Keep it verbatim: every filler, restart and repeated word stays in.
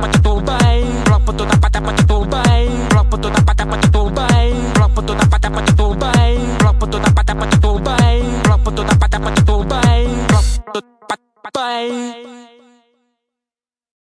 pati tubay. Rock po to dapat pati tubay. Rock po to dapat pati tubay. Rock po to dapat pati tubay. Rock po to dapat pati tubay. Rock po to dapat pati tubay. Rock to dapat